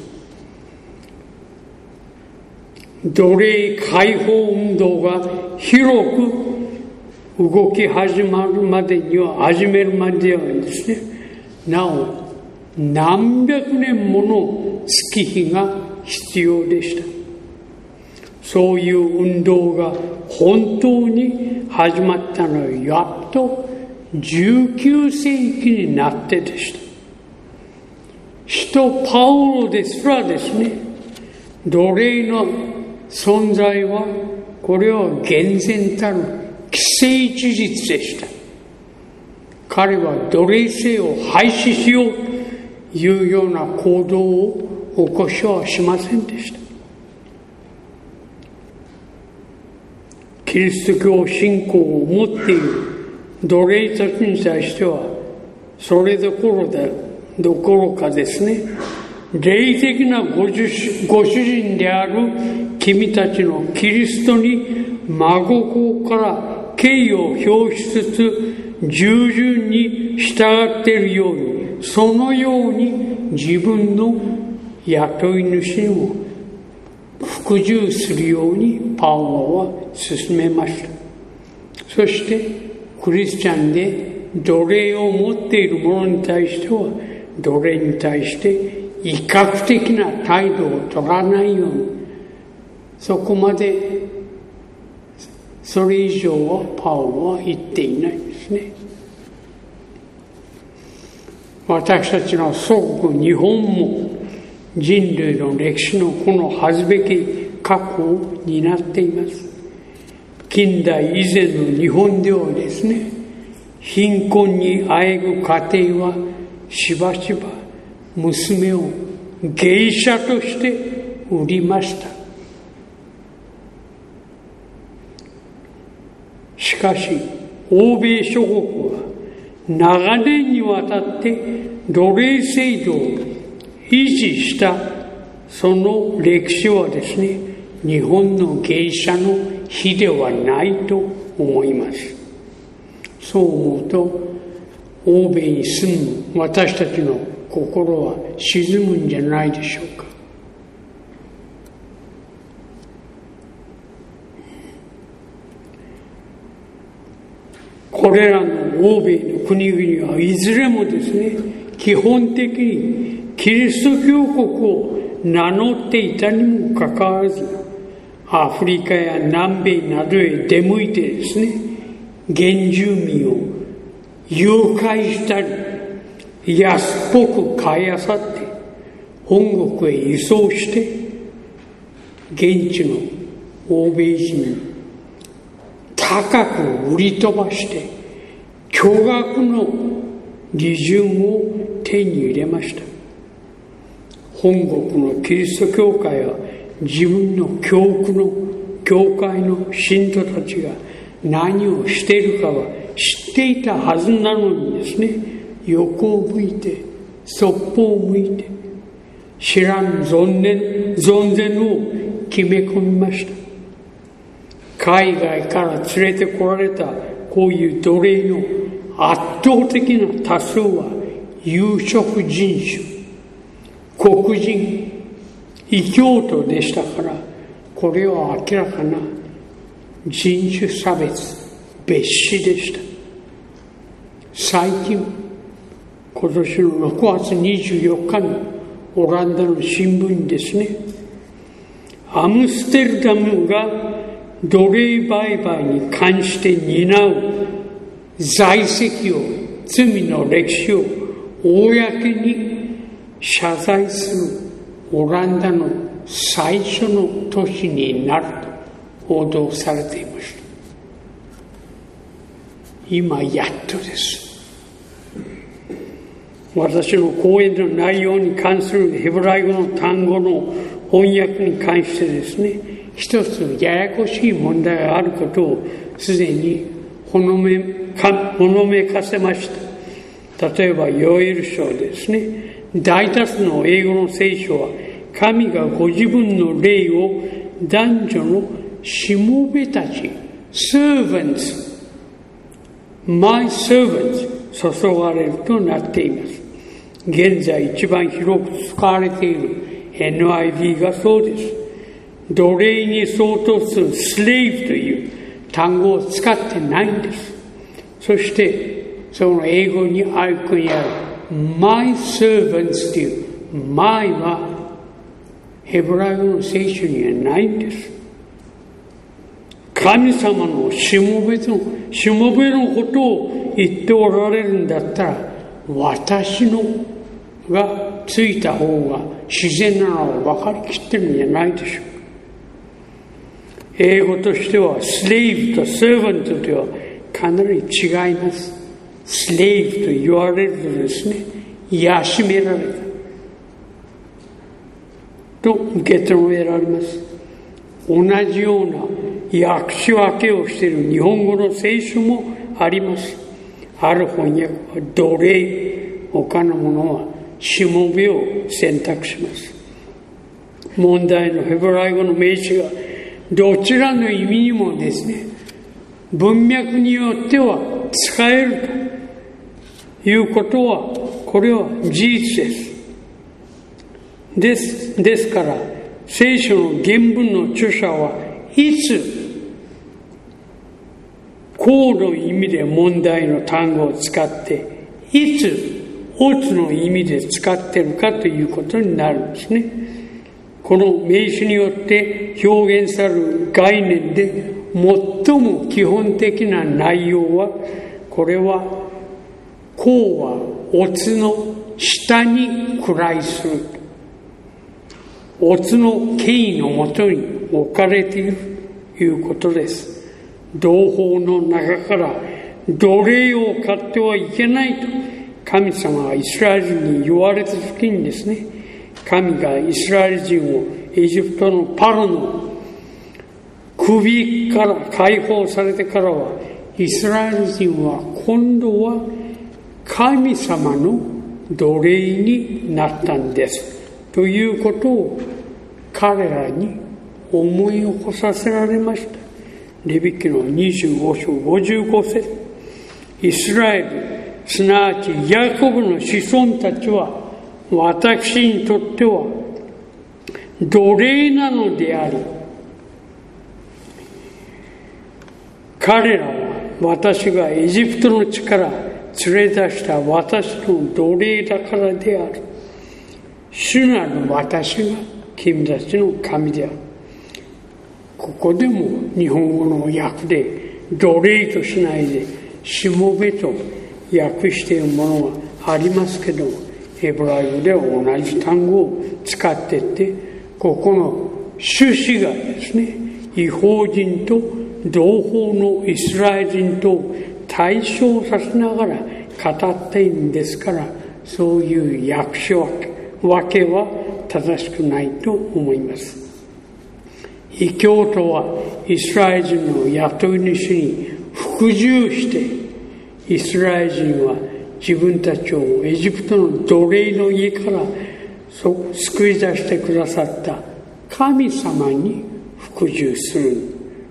奴隷解放運動が広く動き始めるまでにはですね、 なお何百年もの月日が必要でした。そういう運動が本当に始まったのはやっと19世紀になってでした。使徒パウロですらですね、奴隷の存在はこれは厳然たる既成事実でした。彼は奴隷制を廃止しようというような行動を起こしはしませんでした。キリスト教信仰を持っている奴隷たちに対してはそれどころかですね、霊的なご主人である君たちのキリストに真心から敬意を表しつつ従順に従っているように、そのように自分の雇い主にも服従するようにパウロは進めました。そしてクリスチャンで奴隷を持っている者に対しては奴隷に対して威嚇的な態度を取らないように、そこまでそれ以上はパウロは言っていないんですね。私たちの祖国日本も人類の歴史のこの恥ずべき過去を担っています。近代以前の日本ではですね、貧困にあえぐ家庭はしばしば娘を芸者として売りました。しかし欧米諸国は長年にわたって奴隷制度を維持したその歴史はですね、日本の芸者の比ではないと思います。そう思うと欧米に住む私たちの心は沈むんじゃないでしょうか。これらの欧米の国々はいずれもですね、基本的にキリスト教国を名乗っていたにもかかわらず、アフリカや南米などへ出向いてですね、原住民を誘拐したり安っぽく買い漁って本国へ輸送して現地の欧米人に高く売り飛ばして巨額の利潤を手に入れました。本国のキリスト教会は自分の教会の信徒たちが何をしているかは知っていたはずなのにですね、横を向いてそっぽを向いて知らぬ存ぜぬを決め込みました。海外から連れてこられたこういう奴隷の圧倒的な多数は有色人種、黒人、異教徒でしたから、これは明らかな人種差別、蔑視でした。最近、今年の6月24日のオランダの新聞にですね、アムステルダムが奴隷売買に関して担う罪責を、罪の歴史を公に謝罪するオランダの最初の都市になると報道されていました。今やっとです。私の講演の内容に関するヘブライ語の単語の翻訳に関してですね、一つややこしい問題があることをすでにほのめかせました。例えばヨエル書ですね、大多数の英語の聖書は神がご自分の霊を男女のしもべたち servants my servants 注がれるとなっています。現在一番広く使われている NIV がそうです。奴隷に相当する slave という単語を使ってないんです。そしてその英語にある My servants という My はヘブライ語の聖書にはないんです。神様のしもべのことを言っておられるんだったら、私のがついた方が自然なのを分かりきってるんじゃないでしょうか。英語としてはスレイブとサーバントではかなり違います。スレイブと言われるとですね、養められたと受け止められます。同じような訳し分けをしている日本語の聖書もあります。ある翻訳は奴隷、他のものはしもべを選択します。問題のヘブライ語の名詞がどちらの意味にもですね、文脈によっては使えるということは、これは事実です。ですから聖書の原文の著者はいつこの意味で問題の単語を使っていつオツの意味で使っているかということになるんですね。この名詞によって表現される概念で最も基本的な内容は、これは甲はオツの下に位する、オツの権威のもとに置かれているということです。同胞の中から奴隷を買ってはいけないと神様がイスラエルに言われた時にですね、神がイスラエル人をエジプトのパロの首から解放されてからは、イスラエル人は今度は神様の奴隷になったんですということを彼らに思い起こさせられました。レビ記の25章55節、イスラエル、すなわちヤコブの子孫たちは私にとっては奴隷なのであり、彼らは私がエジプトの地から連れ出した私の奴隷だからである。主なる私が君たちの神である。ここでも日本語の訳で奴隷としないでしもべと訳しているものはありますけど、ヘブライ語では同じ単語を使っていて、ここの趣旨がですね、異邦人と同胞のイスラエル人と対照させながら語っているんですから、そういう訳し分けは正しくないと思います。異教徒はイスラエル人の雇い主に服従して、イスラエル人は自分たちをエジプトの奴隷の家から救い出してくださった神様に服従する。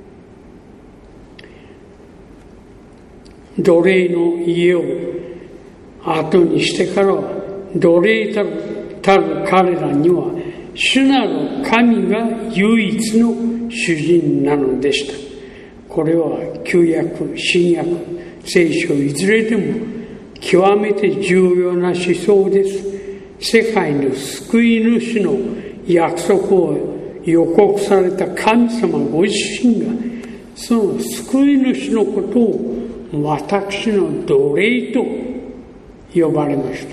奴隷の家を後にしてからは、奴隷たる彼らには主なる神が唯一の主人なのでした。これは旧約、新約、聖書いずれでも極めて重要な思想です。世界の救い主の約束を予告された神様ご自身が、その救い主のことを私の奴隷と呼ばれました。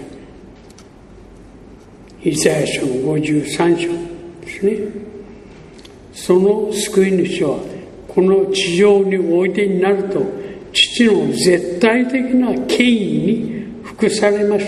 イザヤ書の53章ですね。その救い主はこの地上においでになると、父の絶対的な権威に服されました。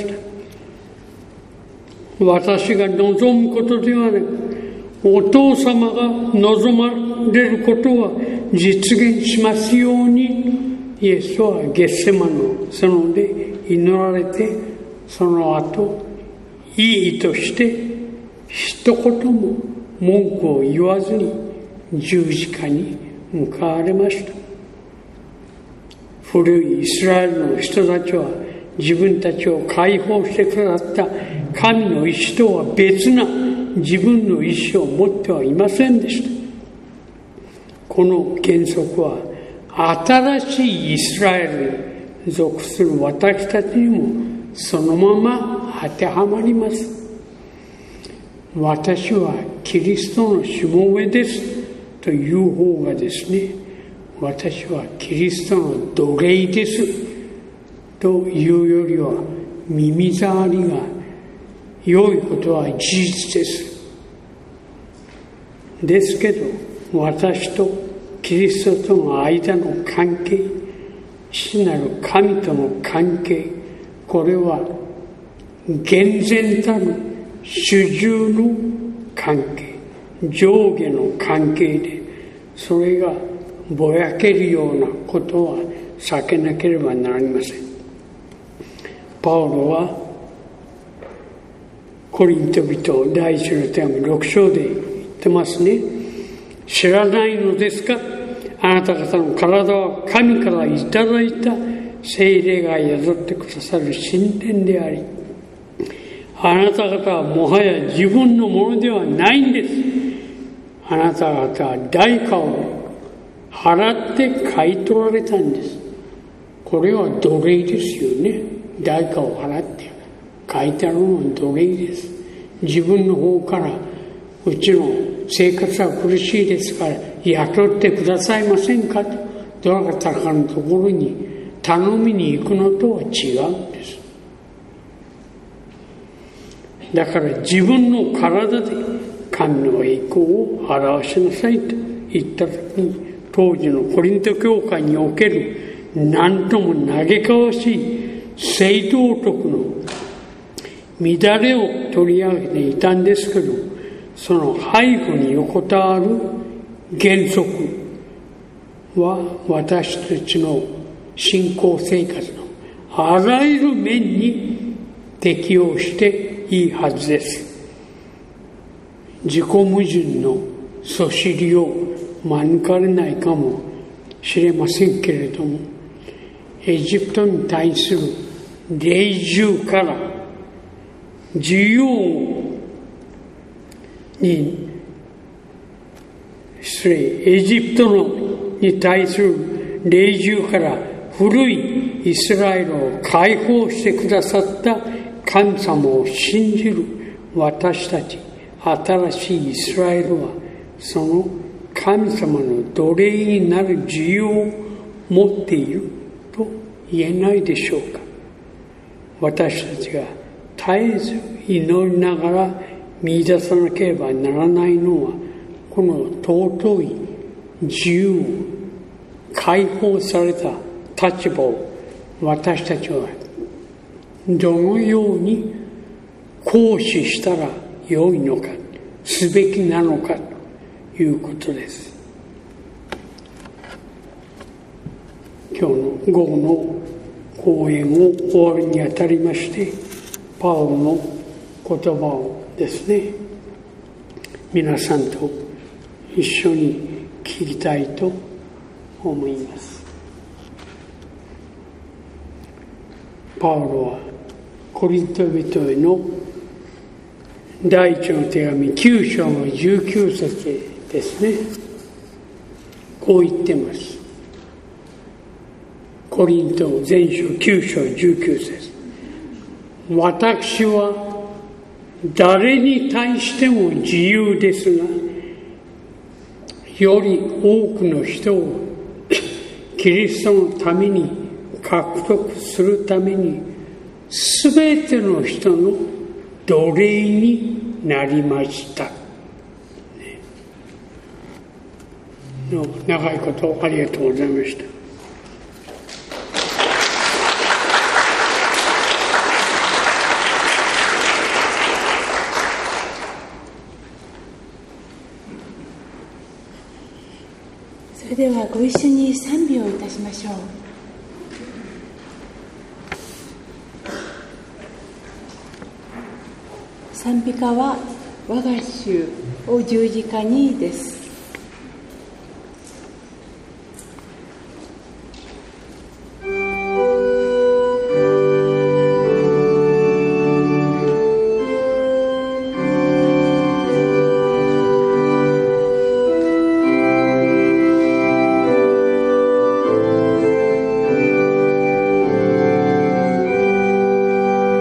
私が望むことではなく、お父様が望まれることは実現しますように、イエスはゲッセマの園で祈られて、その後いいとして一言も文句を言わずに十字架に向かわれました。古いイスラエルの人たちは自分たちを解放してくださった神の意志とは別な自分の意志を持ってはいませんでした。この原則は新しいイスラエルに属する私たちにもそのまま当てはまります。私はキリストのしもべですという方がですね、私はキリストの奴隷ですというよりは耳障りが良いことは事実です。ですけど、私とキリストとの間の関係、父なる神との関係、これは厳然たる主従の関係、上下の関係で、それがぼやけるようなことは避けなければなりません。パウロはコリント人第一の手紙6章で言ってますね。知らないのですか？あなた方の体は神からいただいた聖霊が宿ってくださる神殿であり、あなた方はもはや自分のものではないんです。あなた方は代価を払って買い取られたんです。これは奴隷ですよね。代価を払って買い取るのは奴隷です。自分の方からうちの生活は苦しいですから雇ってくださいませんかとどなたかのところに頼みに行くのとは違うんです。だから自分の体で神の栄光を表しなさいと言った時に、当時のコリント教会における何とも嘆かわしい正道徳の乱れを取り上げていたんですけど、その背後に横たわる原則は私たちの信仰生活のあらゆる面に適用していいはずです。自己矛盾のそしりを免れないかもしれませんけれども、エジプトに対する隷従からエジプトに対する隷従から古いイスラエルを解放してくださった神様を信じる私たち新しいイスラエルは、その神様の奴隷になる自由を持っていると言えないでしょうか。私たちが絶えず祈りながら見出さなければならないのは、この尊い自由を解放された立場を私たちはどのように行使したら良いのか、すべきなのかということです。今日の午後の講演を終わりにあたりまして、パウロの言葉をですね、皆さんと一緒に聞きたいと思います。パウロはコリント人への第一の手紙9章の19節ですね、こう言ってます。コリント前書9章19節、私は誰に対しても自由ですが、より多くの人をキリストのために獲得するために、すべての人の奴隷になりました。長いことありがとうございました。 それではご一緒に賛美をいたしましょう。賛美歌は我が主を十字架にです。 「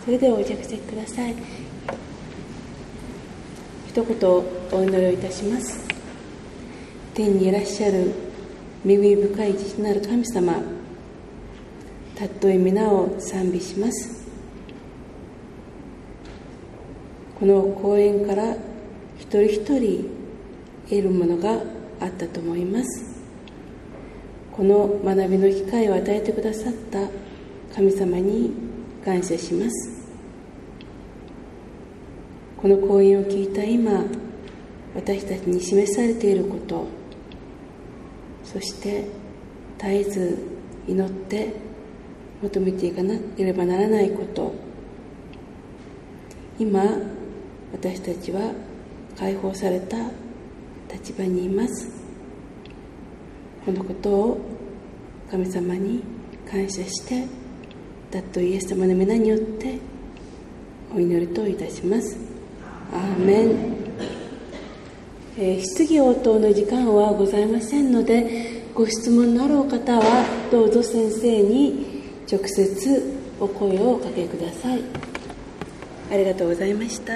それではお着席ください。一言お祈りをいたします。天にいらっしゃる恵み深い父なる神様、尊い皆を賛美します。この講演から一人一人得るものがあったと思います。この学びの機会を与えてくださった神様に感謝します。この講演を聞いた今、私たちに示されていること、そして絶えず祈って求めていかなければならないこと、今私たちは解放された立場にいます。このことを神様に感謝して、尊いイエス様の皆によってお祈りといたします。アーメン。質疑応答の時間はございませんので、ご質問のあるお方はどうぞ先生に直接お声をおかけください。ありがとうございました。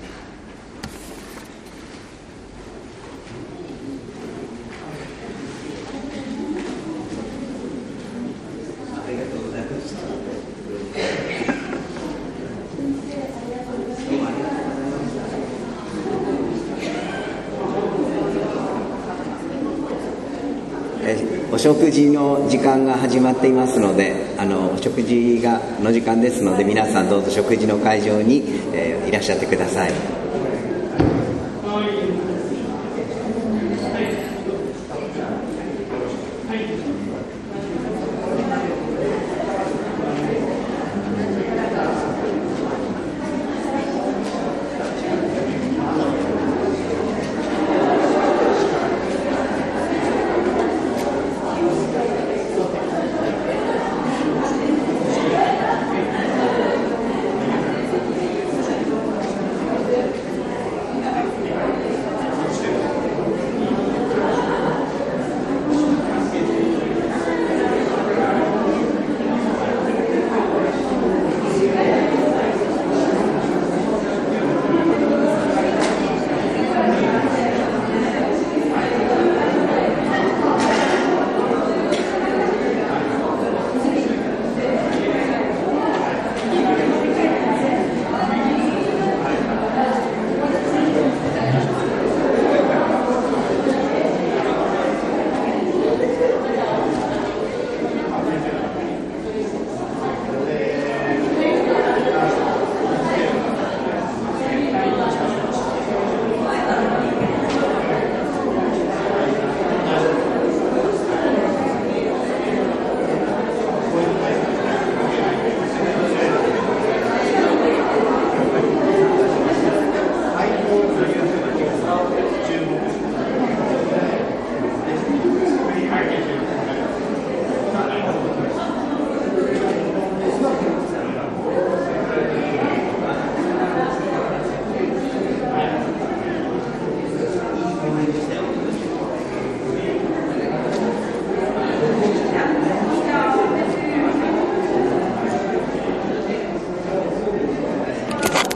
お食事の時間が始まっていますので、お食事の時間ですので、皆さんどうぞ食事の会場に、いらっしゃってください。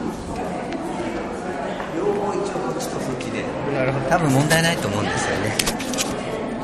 多分問題ないと思うんですよね。